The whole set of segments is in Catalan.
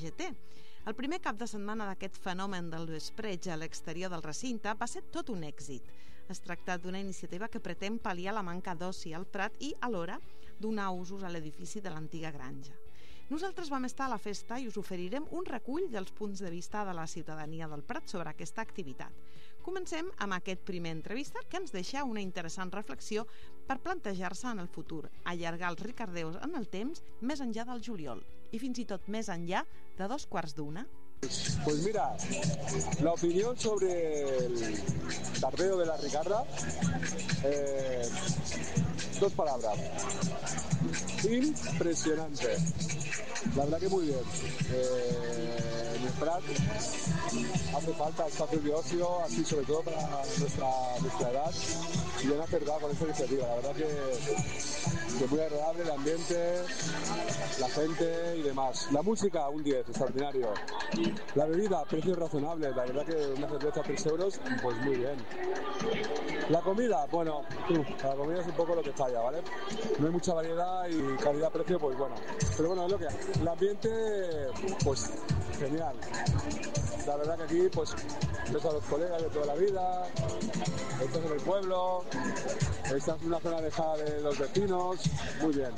GT. El primer cap de setmana d'aquest fenomen del vespreig a l'exterior del recinte va ser tot un èxit. Es tracta d'una iniciativa que pretén pal·liar la manca d'oci al Prat i, alhora, donar usos a l'edifici de l'antiga granja. Nosaltres vam estar a la festa i us oferirem un recull dels punts de vista de la ciutadania del Prat sobre aquesta activitat. Comencem amb aquest primer entrevistat que ens deixa una interessant reflexió per plantejar-se en el futur, allargar els ricardeus en el temps més enllà del juliol i fins i tot més enllà de 2:15. Pues mira, la opinión sobre el tardeo de la Ricarda, dos palabras. Impresionante. La verdad que muy bien. En el Prat hace falta espacios de ocio, así sobre todo para nuestra edad, y han acertado con esta iniciativa. La verdad que muy agradable el ambiente, la gente y demás. La música, un 10, extraordinario. La bebida, precios razonables. La verdad que una cerveza a 3 euros, pues muy bien. La comida, bueno, la comida es un poco lo que falla, ¿vale? No hay mucha variedad y calidad-precio, pues bueno. Pero bueno, es lo que hay. El ambiente, pues genial. La verdad que aquí, pues, ves a los colegas de toda la vida, estás en el pueblo, estás en una zona alejada de los vecinos, muy bien.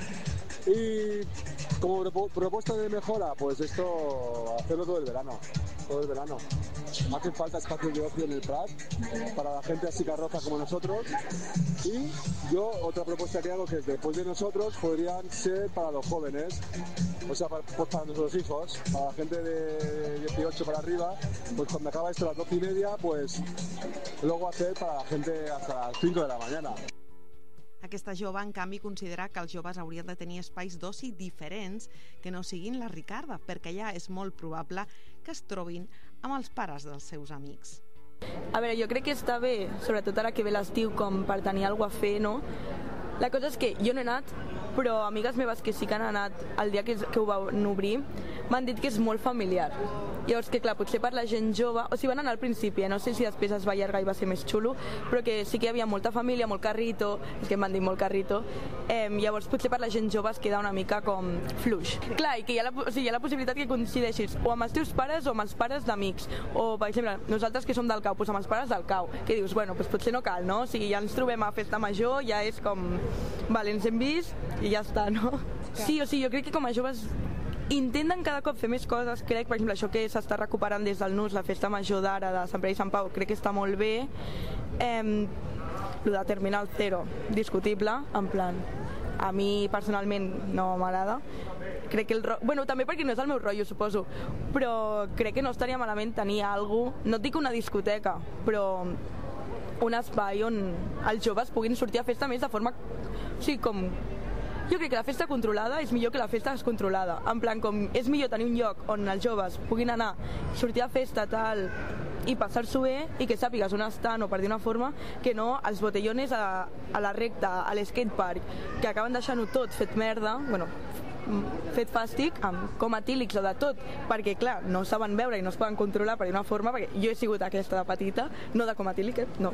Y como propuesta de mejora, pues esto, hacerlo todo el verano. Hacen falta espacios de ocio en el Prat para la gente así carroza como nosotros, y yo otra propuesta que hago, que después de nosotros podrían ser para los jóvenes, o sea, para nuestros hijos, para la gente de 18 para arriba, pues cuando acaba esto a las 12:30, pues luego hacer para la gente hasta las 5 de la mañana. Aquesta jove, en canvi, considera que els joves haurien de tenir espais d'oci diferents que no siguin la Ricarda, perquè ja és molt probable que es trobin amb els pares dels seus amics. A veure, jo crec que està bé, sobretot ara que ve l'estiu, com per tenir alguna cosa a fer, no? La cosa és que jo no he anat, però amigues meves que sí que han anat el dia que ho van obrir m'han dit que és molt familiar. Llavors que clar, potser per la gent jove, o sigui, van anar al principi, no sé si després es va allargar i va ser més xulo, però que sí que hi havia molta família, molt carrito, és que m'han dit molt carrito, llavors potser per la gent jove es queda una mica com fluix. Clar, i que hi ha la possibilitat que coincideixis o amb els teus pares o amb els pares d'amics, o per exemple, nosaltres que som del Cau, doncs amb els pares del Cau, que dius, bueno, doncs potser no cal, no? O sigui, ja ens trobem a festa major, ja és com, vale, ens hem vist i ja està, no? Sí, o sigui, jo crec que com a joves intenten cada cop fer més coses, crec, per exemple, això que s'està recuperant des del NUS, la festa major d'ara de Sant Pere i Sant Pau, crec que està molt bé. Lo de Terminal Zero, discutible, en plan, a mi personalment no m'agrada. Crec que bueno, també perquè no és el meu rotllo, suposo, però crec que no estaria malament tenir alguna cosa, no et dic una discoteca, però un espai on els joves puguin sortir a festa més de forma, o sigui, com, jo crec que la festa controlada és millor que la festa descontrolada, en plan, com és millor tenir un lloc on els joves puguin anar, sortir a festa tal i passar-s'ho bé i que sàpigues on estan, o per dir una forma, que no els botellones a la recta, a l'escatepark, que acaben deixant-ho tot fet merda, bueno, fet fàstic, amb com etílics o de tot, perquè clar, no saben veure i no es poden controlar per dir una forma, perquè jo he sigut aquesta de petita, no de com etílic, no.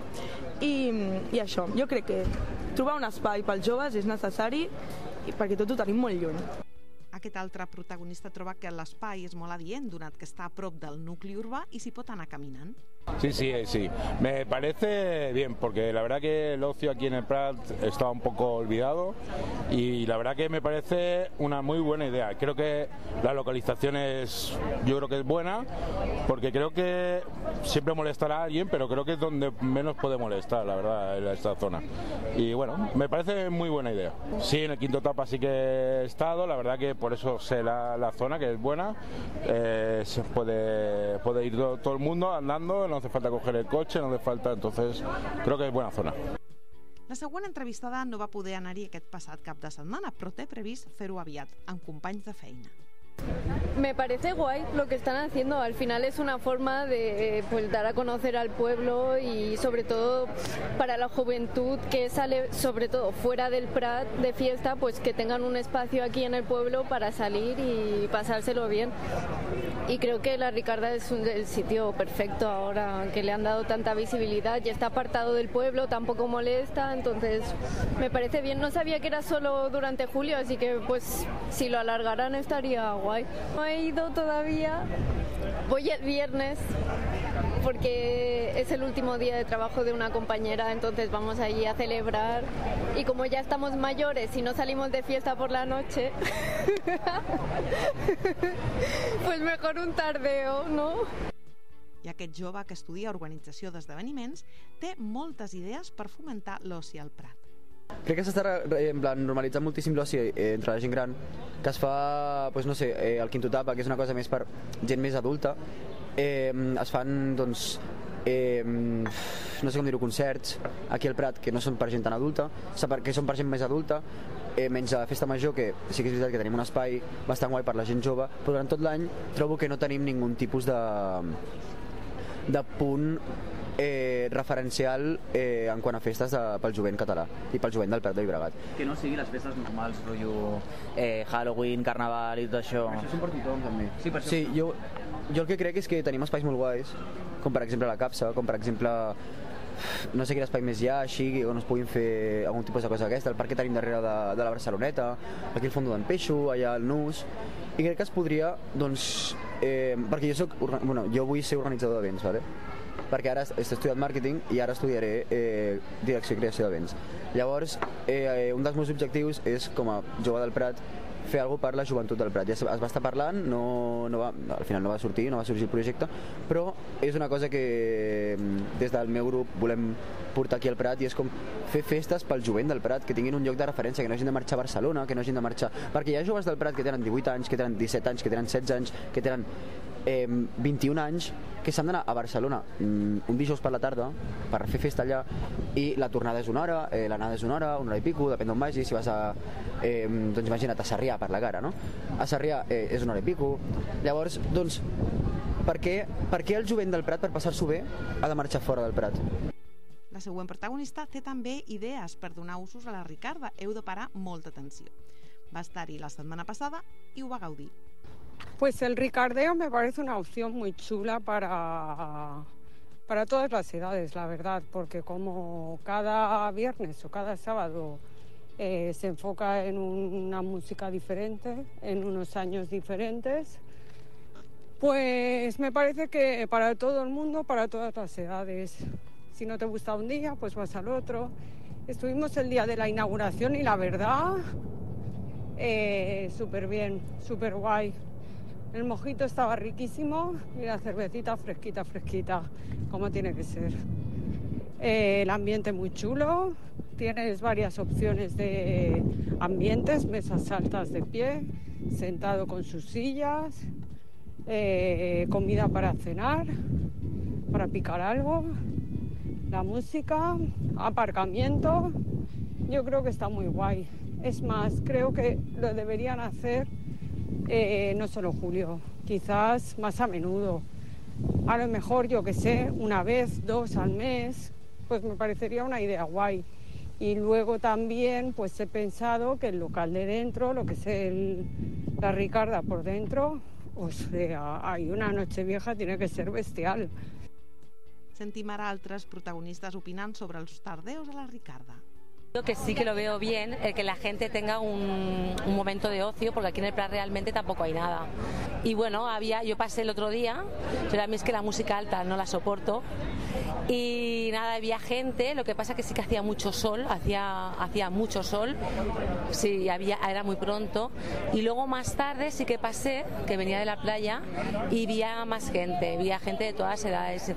I això, jo crec que trobar un espai pels joves és necessari perquè tot ho tenim molt lluny. Aquest altre protagonista troba que l'espai és molt adient, donat que està a prop del nucli urbà i s'hi pot anar caminant. Sí. Me parece bien, porque la verdad que el ocio aquí en el Prat está un poco olvidado y la verdad que me parece una muy buena idea. Creo que la localización yo creo que es buena, porque creo que siempre molestará a alguien, pero creo que es donde menos puede molestar, la verdad, en esta zona. Y bueno, me parece muy buena idea. Sí, en el Quinto Tapa sí que he estado, la verdad que por eso sé la zona, que es buena, se puede ir todo el mundo andando, no hace falta coger el cotxe, no hace falta, entonces creo que es buena zona. La següent entrevistada no va poder anar-hi aquest passat cap de setmana, però té previst fer-ho aviat, amb companys de feina. Me parece guay lo que están haciendo. Al final es una forma de pues, dar a conocer al pueblo y sobre todo para la juventud que sale sobre todo fuera del Prat de fiesta, pues que tengan un espacio aquí en el pueblo para salir y pasárselo bien. Y creo que la Ricarda es el sitio perfecto ahora, que le han dado tanta visibilidad y está apartado del pueblo, tampoco molesta, entonces me parece bien. No sabía que era solo durante julio, así que pues si lo alargaran estaría guay. he ido todavía. Voy el viernes porque es el último día de trabajo de una compañera, entonces vamos allí a celebrar. Y como ya estamos mayores y no salimos de fiesta por la noche, pues mejor un tardeo, ¿no? I aquest jove que estudia organització d'esdeveniments té moltes idees per fomentar l'oci al Prat. Crec que s'està normalitzant moltíssim l'oci entre la gent gran, que es fa, doncs no sé, el Quinto Tapa, que és una cosa més per gent més adulta. Es fan, doncs, no sé com dir-ho, concerts aquí al Prat que no són per gent tan adulta, que són per gent més adulta, menys a la Festa Major, que sí que és veritat que tenim un espai bastant guai per la gent jove, però durant tot l'any trobo que no tenim ningú tipus de punt referencial en quant a festes pel jovent català i pel jovent del Prat de Llobregat. Que no sigui les festes normals, rotllo Halloween, Carnaval i tot això. Això és per tothom, també. Sí, per això. Sí, jo el que crec és que tenim espais molt guais, com per exemple la Capsa, com per exemple no sé quin espai més hi ha així on es puguin fer algun tipus de cosa d'aquesta, el parc que tenim darrere de la Barceloneta, aquí al Fondo d'en Peixo, allà al Nus, i crec que es podria, doncs, perquè jo vull ser organitzador d'events, ¿vale? Perquè ara he estudiat màrqueting i ara estudiaré direcció i creació d'events. Llavors, un dels meus objectius és, com a jove del Prat, fer alguna cosa per la joventut del Prat. Ja es va estar parlant, al final no va sortir el projecte, però és una cosa que des del meu grup volem portar aquí al Prat, i és com fer festes pel jovent del Prat, que tinguin un lloc de referència, que no hagin de marxar a Barcelona, que no hagin de marxar... Perquè hi ha joves del Prat que tenen 18 anys, que tenen 17 anys, que tenen 16 anys, que tenen 21 anys, que s'han d'anar a Barcelona un dijous per la tarda per fer festa allà, i la tornada és una hora, l'anada és una hora i pico, depèn d'on vagis. Si vas a, doncs imagina't, a Sarrià, per la cara, no? A Sarrià és una hora i pico. Llavors, doncs, per què el jovent del Prat, per passar-s'ho bé, ha de marxar fora del Prat? La següent protagonista té també idees per donar usos a la Ricarda. Heu de parar molta atenció. Va estar-hi la setmana passada i ho va gaudir. Pues el Ricardeo me parece una opción muy chula para todas las edades, la verdad, porque como cada viernes o cada sábado se enfoca en una música diferente, en unos años diferentes, pues me parece que para todo el mundo, para todas las edades. Si no te gusta un día, pues vas al otro. Estuvimos el día de la inauguración y la verdad, súper bien, súper guay. El mojito estaba riquísimo y la cervecita fresquita, como tiene que ser. El ambiente muy chulo, tienes varias opciones de ambientes, mesas altas de pie, sentado con sus sillas, comida para cenar, para picar algo, la música, aparcamiento. Yo creo que está muy guay. Es más, creo que lo deberían hacer no solo julio, quizás más a menudo. A lo mejor, yo que sé, una vez, 2 al mes, pues me parecería una idea guay. Y luego también pues he pensado que el local de dentro, lo que es la Ricarda por dentro, o sea, hay una Nochevieja, tiene que ser bestial. Sentim ara altres protagonistes opinant sobre els tardeos a la Ricarda. Que sí que lo veo bien, el que la gente tenga un momento de ocio, porque aquí en el Prat realmente tampoco hay nada. Y bueno, yo pasé el otro día, pero a mí es que la música alta no la soporto, y nada, había gente, lo que pasa que sí que hacía mucho sol, hacía mucho sol, sí, era muy pronto, y luego más tarde sí que pasé, que venía de la playa, y vi más gente, de todas las edades,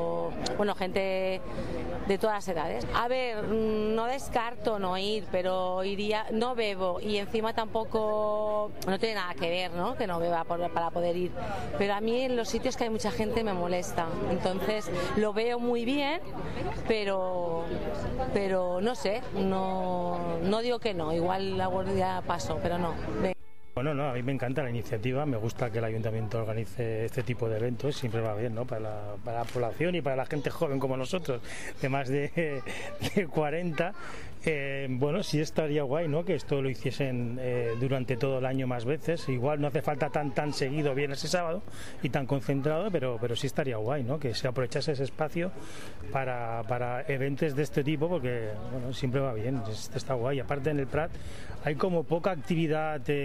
gente de todas las edades. A ver, no descarto no ir, pero iría, no bebo, y encima tampoco, no tiene nada que ver, ¿no?, que no beba para poder ir, pero a mí en los sitios que hay mucha gente me molesta, entonces lo veo muy bien, pero no sé, no digo que no, igual algún día paso, pero no. Bueno, no, a mí me encanta la iniciativa, me gusta que el ayuntamiento organice este tipo de eventos, siempre va bien, ¿no?, para la población y para la gente joven como nosotros, de más de 40. Bueno, sí estaría guay, ¿no?, que esto lo hiciesen durante todo el año más veces. Igual no hace falta tan seguido viernes y sábado y tan concentrado, pero sí estaría guay, ¿no?, que se aprovechase ese espacio para eventos de este tipo, porque bueno, siempre va bien, está guay. Aparte en el Prat hay como poca actividad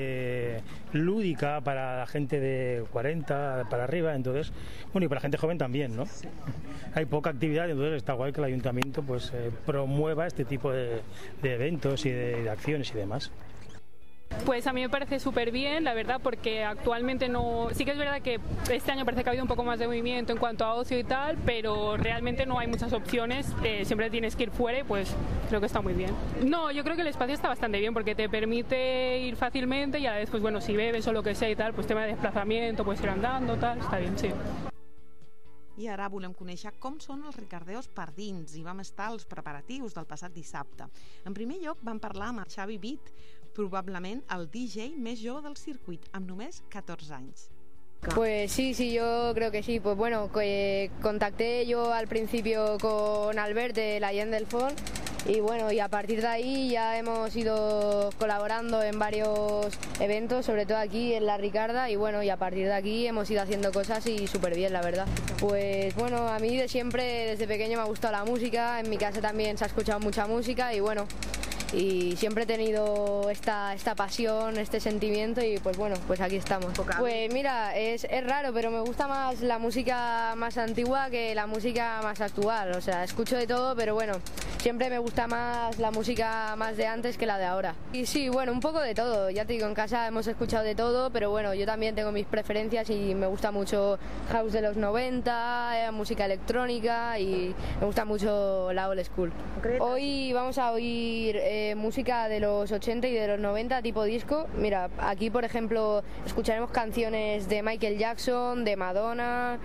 lúdica para la gente de 40 para arriba, entonces, bueno, y para la gente joven también, ¿no? Hay poca actividad, entonces está guay que el ayuntamiento pues promueva este tipo de eventos y de acciones y demás. Pues a mí me parece súper bien, la verdad, porque actualmente no... Sí que es verdad que este año parece que ha habido un poco más de movimiento en cuanto a ocio y tal, pero realmente no hay muchas opciones, siempre tienes que ir fuera y pues creo que está muy bien. No, yo creo que el espacio está bastante bien porque te permite ir fácilmente y a la vez, pues bueno, si bebes o lo que sea y tal, pues tema de desplazamiento, puedes ir andando, tal, está bien, sí. I ara volem conèixer com són els Ricardeos per dins i vam estar als preparatius del passat dissabte. En primer lloc vam parlar amb el Xavi Beat, probablement el DJ més jove del circuit, amb només 14 anys. Pues sí, yo creo que sí. Pues bueno, contacté yo al principio con Albert de la Gent del Font y bueno, y a partir de ahí ya hemos ido colaborando en varios eventos, sobre todo aquí en la Ricarda, y bueno, y a partir de aquí hemos ido haciendo cosas y súper bien, la verdad. Pues bueno, a mí de siempre, desde pequeño me ha gustado la música, en mi casa también se ha escuchado mucha música y bueno, y siempre he tenido esta pasión, este sentimiento y pues bueno, pues aquí estamos. Pues mira, es raro, pero me gusta más la música más antigua que la música más actual, o sea, escucho de todo, pero bueno, siempre me gusta más la música más de antes que la de ahora. Y sí, bueno, un poco de todo, ya te digo, en casa hemos escuchado de todo, pero bueno, yo también tengo mis preferencias y me gusta mucho house de los 90, música electrónica y me gusta mucho la old school. Hoy vamos a oír música de los 80 y de los 90 tipo disco. Mira, aquí por ejemplo escucharemos canciones de Michael Jackson, de Madonna,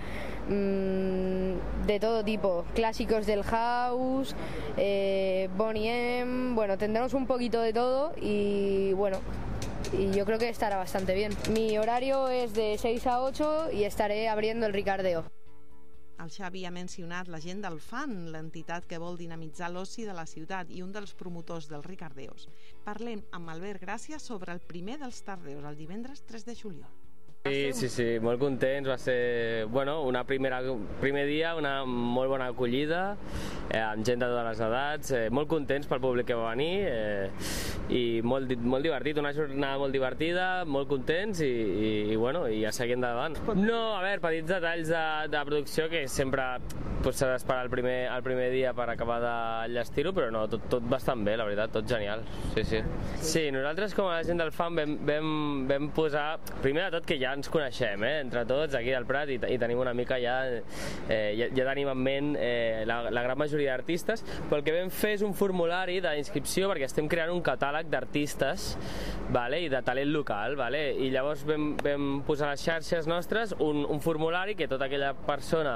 de todo tipo, clásicos del house, Boney M, bueno, tendremos un poquito de todo y bueno, y yo creo que estará bastante bien. Mi horario es de 6 a 8 y estaré abriendo el Ricardeo. El Xavi ha mencionat la Gent del Fan, l'entitat que vol dinamitzar l'oci de la ciutat i un dels promotors dels Ricardeos. Parlem amb Albert Gràcia sobre el primer dels tardeus, el divendres 3 de juliol. Sí, molt contents, va ser primer dia, una molt bona acollida, amb gent de totes les edats, molt contents pel públic que va venir i molt divertit, una jornada molt divertida, molt contents i bueno, i ja seguim endavant. No, a veure, petits detalls de producció que sempre s'ha d'esperar el primer dia per acabar d'enllestir-ho, però no, tot bastant bé, la veritat, tot genial, sí. Sí, nosaltres com a gent del fan vam posar, primer de tot que ja ens coneixem, entre tots aquí al Prat i tenim una mica ja tenim en ment la gran majoria d'artistes, però el que vam fer és un formulari d'inscripció perquè estem creant un catàleg d'artistes i de talent local, i llavors vam posar a les xarxes nostres un formulari que tota aquella persona,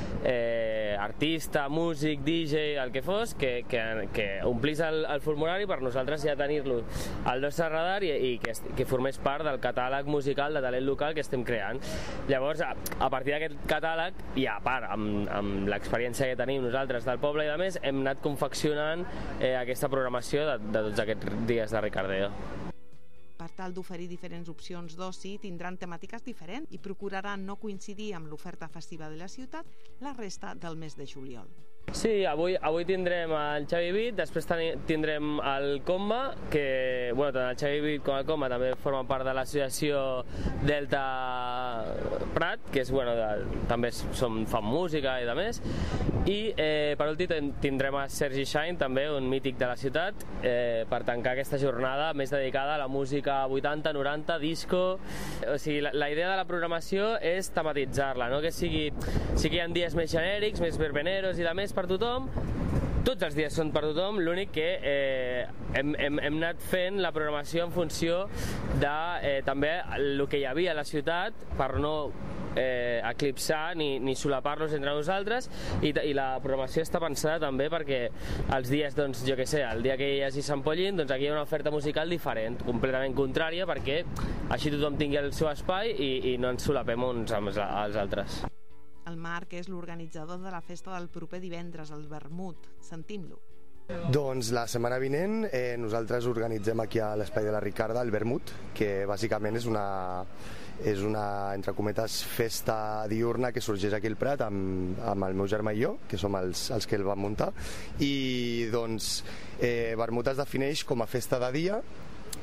artista, músic, DJ, el que fos, que omplís el formulari per nosaltres ja tenir-lo al nostre radar i que formés part del catàleg musical de talent local que estem creant. Llavors, a partir d'aquest catàleg, i a part amb l'experiència que tenim nosaltres del poble i de més, hem anat confeccionant aquesta programació de tots aquests dies de Ricardeo. Per tal d'oferir diferents opcions d'oci, tindran temàtiques diferents i procuraran no coincidir amb l'oferta festiva de la ciutat la resta del mes de juliol. Sí, avui tindrem el Xavi Beat, després tindrem el Comba, que tant el Xavi Beat com el Comba també formen part de l'associació Delta Prat, que és, també fan música i de més, i per últim tindrem a Sergi Shine, també un mític de la ciutat, per tancar aquesta jornada més dedicada a la música 80, 90, disco. O sigui, la idea de la programació és tematitzar-la, no? Que sí que hi ha dies més genèrics, més verbeneros i de més per tothom. Tots els dies són per tothom, l'únic que hem anat fent la programació en funció de també el que hi havia a la ciutat per no eclipsar ni solapar-los entre nosaltres i la programació està pensada també perquè els dies, jo què sé, el dia que hi hagi Sant Pollín, aquí hi ha una oferta musical diferent, completament contrària, perquè així tothom tingui el seu espai i no ens solapem uns amb els altres. El Marc és l'organitzador de la festa del proper divendres, el Vermut. Sentim-lo. Doncs la setmana vinent nosaltres organitzem aquí a l'Espai de la Ricarda el Vermut, que bàsicament és una, entre cometes, festa diurna que sorgeix aquí al Prat amb el meu germà i jo, que som els que el vam muntar, i doncs Vermut es defineix com a festa de dia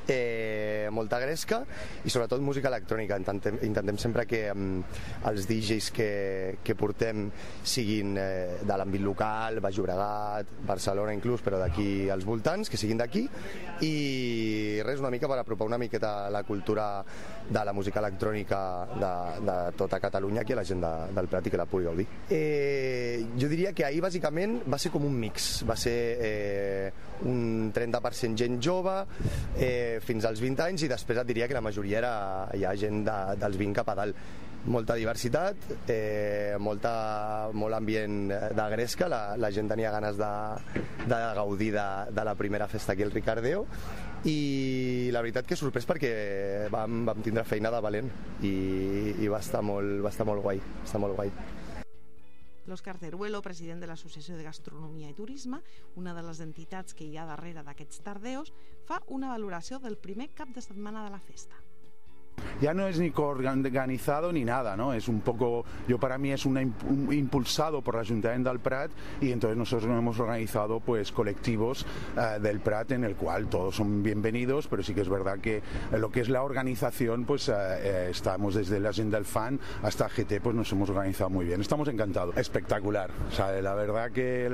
molta gresca i sobretot música electrònica. Intentem sempre que els DJs que portem siguin de l'àmbit local, Baix Llobregat, Barcelona inclús, però d'aquí als voltants, que siguin d'aquí, i res, una mica per apropar una miqueta la cultura de la música electrònica de tota Catalunya aquí a la gent del Prat i que la pugui gaudir. Jo diria que ahir bàsicament va ser com un mix, va ser un 30% gent jove fins als 20 anys i després et diria que la majoria era ja gent dels 20 cap a dalt. Molta diversitat, molt ambient de gresca, la gent tenia ganes de gaudir de la primera festa aquí al Ricardeo i la veritat que sorprès perquè vam tindre feina de valent i va estar molt guai, L'Òscar Teruelo, president de l'Associació de Gastronomia i Turisme, una de les entitats que hi ha darrere d'aquests tardeos, fa una valoració del primer cap de setmana de la festa. Ya no es ni coorganizado ni nada, ¿no? Es un poco, para mí es impulsado por el Ayuntamiento del Prat y entonces nosotros hemos organizado pues colectivos del Prat en el cual todos son bienvenidos, pero sí que es verdad que lo que es la organización pues estamos desde la Agenda del Fan hasta GT, pues nos hemos organizado muy bien. Estamos encantados, espectacular. O sea, la verdad que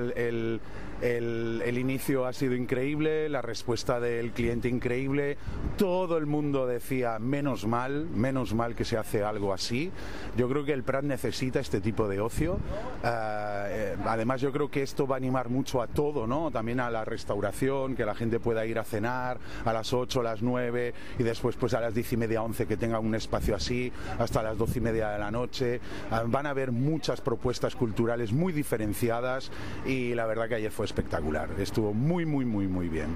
el inicio ha sido increíble, la respuesta del cliente increíble, todo el mundo decía menos mal que se hace algo así. Yo creo que el Prat necesita este tipo de ocio. Además yo creo que esto va a animar mucho a todo, ¿no? También a la restauración, que la gente pueda ir a cenar a las 8, a las 9 y después pues a las 10:30, 11 que tenga un espacio así hasta las 12:30 de la noche. Van a haber muchas propuestas culturales muy diferenciadas y la verdad que ayer fue espectacular. Estuvo muy bien.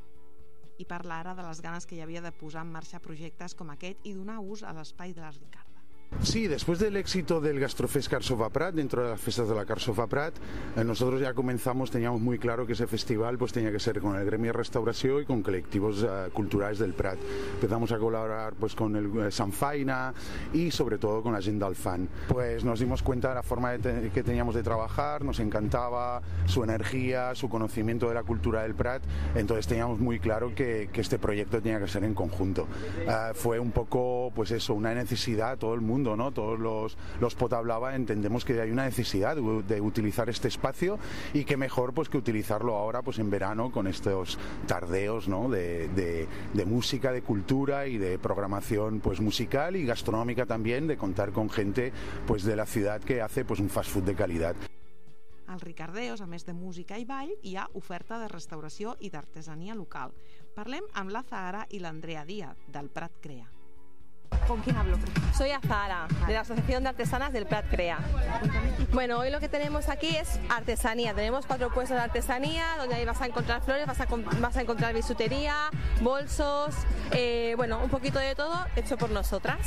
I parla ara de les ganes que hi havia de posar en marxa projectes com aquest i donar ús a l'espai de la Ricarda. Sí, después del éxito del Gastrofest Carxofa Prat, dentro de las fiestas de la Carxofa Prat, nosotros ya teníamos muy claro que ese festival pues tenía que ser con el gremio de restauración y con colectivos culturales del Prat. Empezamos a colaborar pues con el Sanfaina y sobre todo con la Agenda del Fan. Pues nos dimos cuenta de la forma que teníamos de trabajar, nos encantaba su energía, su conocimiento de la cultura del Prat, entonces teníamos muy claro que este proyecto tenía que ser en conjunto. Fue un poco pues eso, una necesidad, todo el mundo, ¿no? Todos los Potablava entendemos que hay una necesidad de utilizar este espacio y que mejor pues que utilizarlo ahora pues en verano con estos tardeos, ¿no? de música, de cultura y de programación pues musical y gastronómica también, de contar con gente pues de la ciudad que hace pues un fast food de calidad. Als Ricardeos, a més de música i ball, hi ha oferta de restauració i d'artesania local. Parlem amb la Zahara i l'Andrea Díaz, del Prat Crea. ¿Con quién hablo? Soy Azahara, de la Asociación de Artesanas del Prat Crea. Bueno, hoy lo que tenemos aquí es artesanía. Tenemos 4 puestos de artesanía, donde ahí vas a encontrar flores, vas a encontrar bisutería, bolsos, un poquito de todo hecho por nosotras.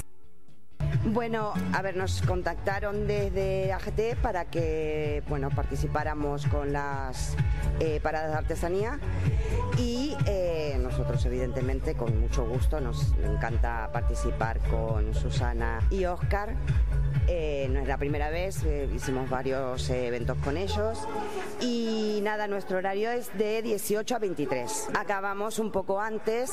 Bueno, a ver, nos contactaron desde AGT para que participáramos con las paradas de artesanía y nosotros evidentemente con mucho gusto nos encanta participar con Susana y Óscar. No es la primera vez, hicimos varios eventos con ellos y nada, nuestro horario es de 18 a 23. Acabamos un poco antes,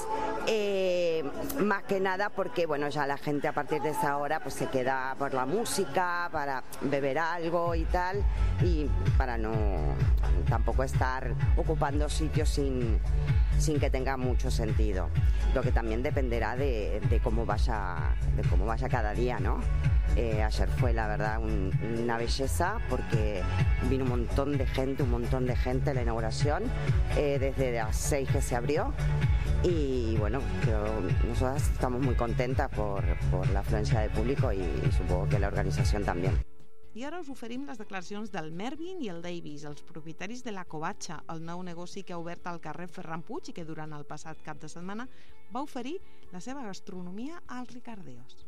más que nada porque ya la gente a partir de esa hora pues se queda por la música, para beber algo y tal, y para no tampoco estar ocupando sitios sin que tenga mucho sentido. Lo que también dependerá de cómo vaya cada día, ¿no? Ayer fue la verdad una belleza porque vino un montón de gente a la inauguración, desde las 6 que se abrió, y nosotras estamos muy contentas por la afluencia del público y supongo que la organización también. I ara us oferim les declaracions del Mervin i el Davis, els propietaris de La Covatxa, el nou negoci que ha obert al carrer Ferran Puig i que durant el passat cap de setmana va oferir la seva gastronomia als Ricardeos.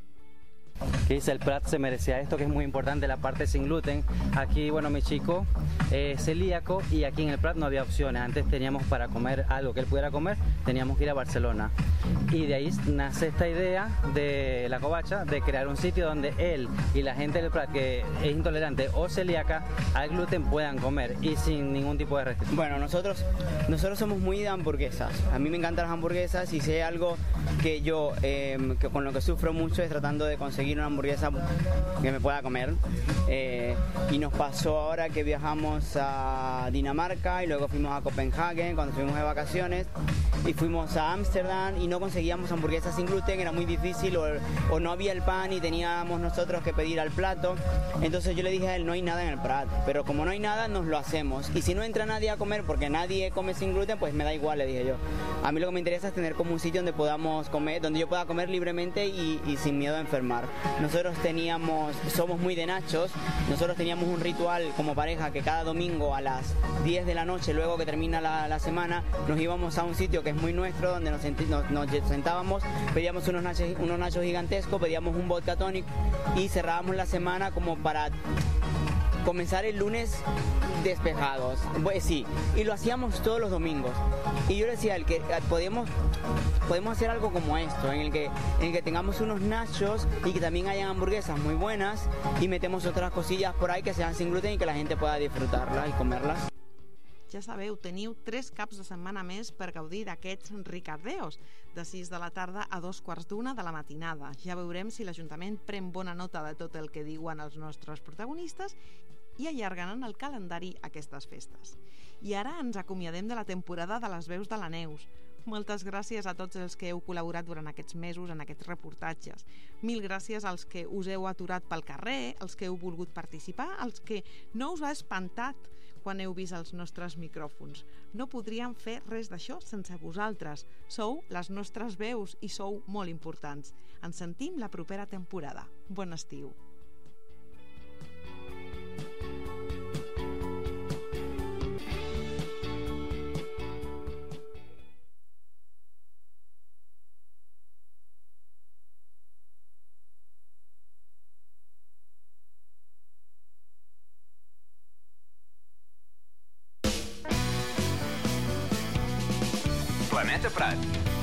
Que dice el Prat se merecía esto, que es muy importante, la parte sin gluten. Aquí, mi chico es celíaco y aquí en el Prat no había opciones. Antes teníamos para comer algo que él pudiera comer, teníamos que ir a Barcelona. y de ahí nace esta idea de la covacha de crear un sitio donde él y la gente del Prat que es intolerante o celíaca al gluten puedan comer y sin ningún tipo de restricción. Bueno, nosotros somos muy de hamburguesas. A mí me encantan las hamburguesas y si hay algo que yo que con lo que sufro mucho es tratando de conseguir una hamburguesa que me pueda comer. Y nos pasó ahora que viajamos a Dinamarca y luego fuimos a Copenhague cuando estuvimos de vacaciones y fuimos a Ámsterdam y no conseguíamos hamburguesas sin gluten, era muy difícil o no había el pan y teníamos nosotros que pedir al plato. Entonces yo le dije a él, no hay nada en el Prat, pero como no hay nada nos lo hacemos y si no entra nadie a comer porque nadie come sin gluten, pues me da igual, le dije yo. A mí lo que me interesa es tener como un sitio donde podamos comer, donde yo pueda comer libremente y sin miedo a enfermar. Nosotros somos muy de nachos, nosotros teníamos un ritual como pareja que cada domingo a las 10 de la noche, luego que termina la semana, nos íbamos a un sitio que es muy nuestro, donde nos sentábamos, pedíamos unos nachos gigantescos, pedíamos un vodka tonic y cerrábamos la semana como para comenzar el lunes despejados. Pues sí, y lo hacíamos todos los domingos. Y yo le decía al que podemos hacer algo como esto, en el que tengamos unos nachos y que también hayan hamburguesas muy buenas y metemos otras cosillas por ahí que sean sin gluten y que la gente pueda disfrutarlas y comerlas. Ja sabeu, teniu 3 caps de setmana més per gaudir d'aquests ricardeos, de 6 de la tarda a 2:15 de la matinada. Ja veurem si l'Ajuntament pren bona nota de tot el que diuen els nostres protagonistes i allarguen en el calendari aquestes festes. I ara ens acomiadem de la temporada de les veus de la Neus. Moltes gràcies a tots els que heu col·laborat durant aquests mesos en aquests reportatges. Mil gràcies als que us heu aturat pel carrer, als que heu volgut participar, als que no us ha espantat quan heu vist els nostres micròfons. No podríem fer res d'això sense vosaltres. Sou les nostres veus i sou molt importants. Ens sentim la propera temporada. Bon estiu. Planeta Prat.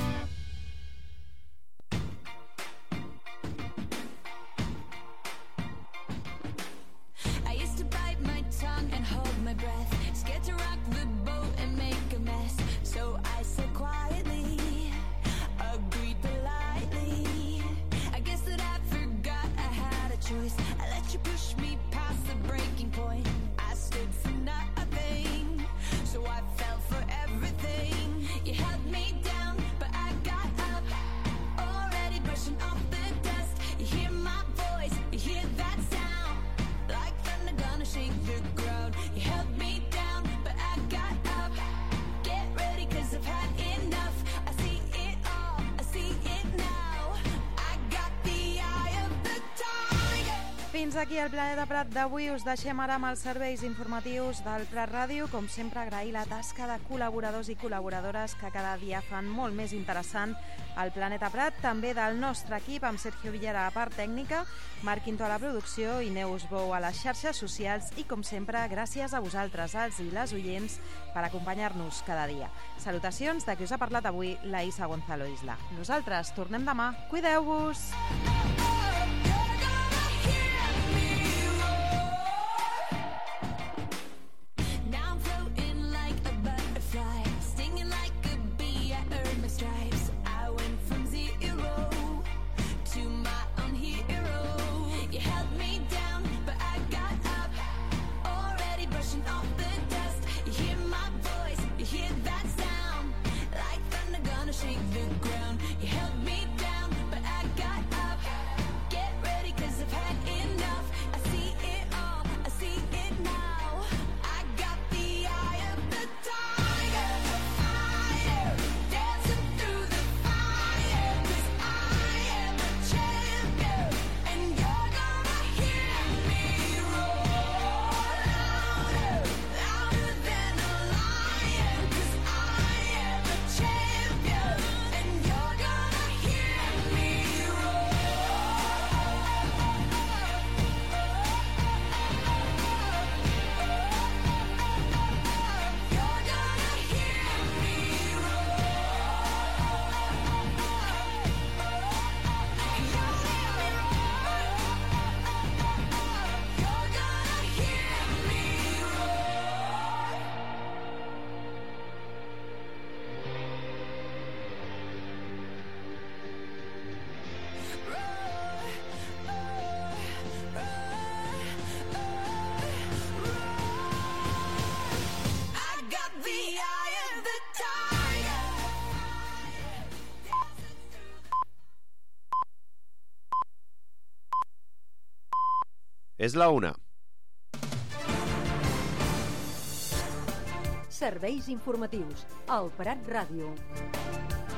Fins aquí el Planeta Prat d'avui. Us deixem ara amb els serveis informatius del Prat Ràdio. Com sempre, agrair la tasca de col·laboradors i col·laboradores que cada dia fan molt més interessant el Planeta Prat, també del nostre equip, amb Sergio Villar a la part tècnica, Marc Quinto a la producció i Neus Bou a les xarxes socials i, com sempre, gràcies a vosaltres, els i les oients, per acompanyar-nos cada dia. Salutacions de qui us ha parlat avui, la Isa Gonzalo Isla. Nosaltres tornem demà. Cuideu-vos! Shake the ground. You held me down, but I got up. És la 1. Serveis informatius al Prat Ràdio.